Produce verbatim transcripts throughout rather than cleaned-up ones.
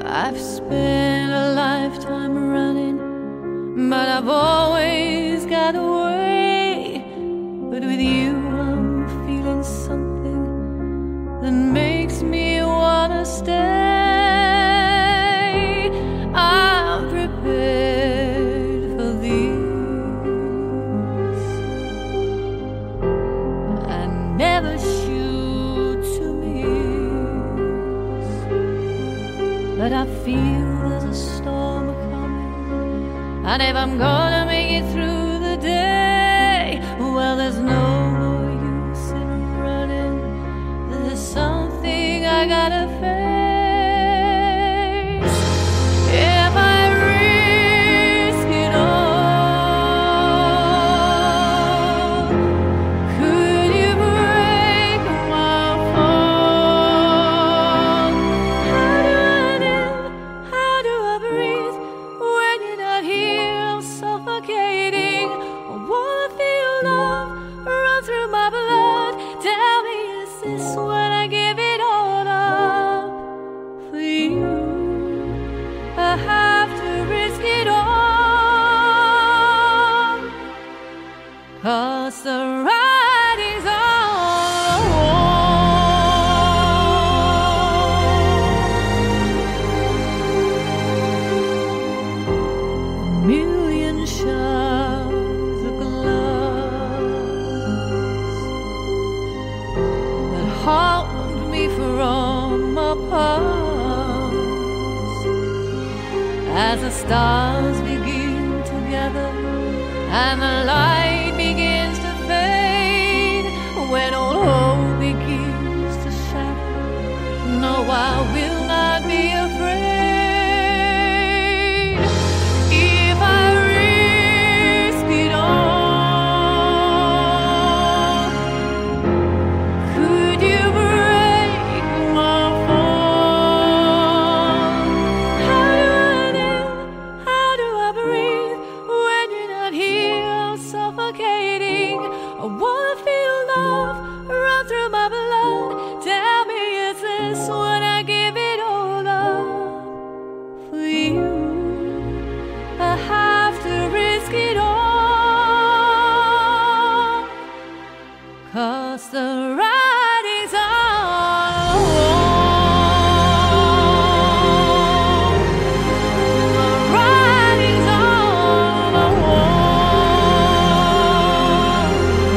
I've spent a lifetime running, but I've always got away. But with you I'm feeling something that makes me wanna stay. I'm prepared for this. I never shoot to miss, but I feel there's a storm coming, and if I'm gonna make it through the day, well, there's no more use in running. There's something I gotta face. If I risk it all, could you break my fall? How do I live? How do I breathe when you're not here? I'm suffocating. I wanna feel love run through my blood. Tell me, is this when I give it all up for you? I have to risk it all, 'cause the writing's on the wall. A million shards of glass that haunt me from my past, as the stars begin to gather and the light begins to fade, when all hope begins to shatter, no, I will not be afraid. If I risk it all, could you break my fall? How do I live? How do I breathe when you're not here? I'm suffocating. I wanna feel love run through my blood. Tell me, is this when I give it all up for you? I have to risk it all, 'cause the writing's on the wall. The writing's on the wall.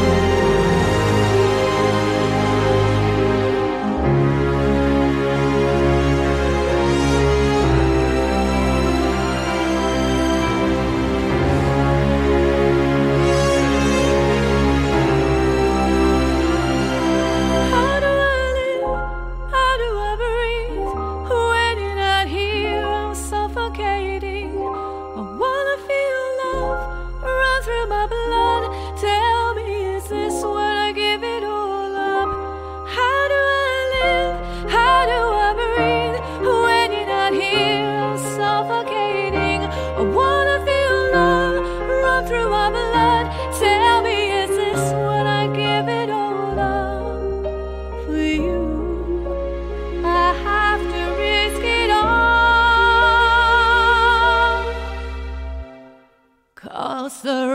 How do I live? How do I breathe when you're not here? I'm suffocating. I wanna feel love run through my blood. Tell me, is this when I give it all up? How do I live? How do I breathe when you're not here? I'm suffocating. I wanna feel love run through my blood. Tell me, is this when I give it all up for you? I have to risk it all, 'cause the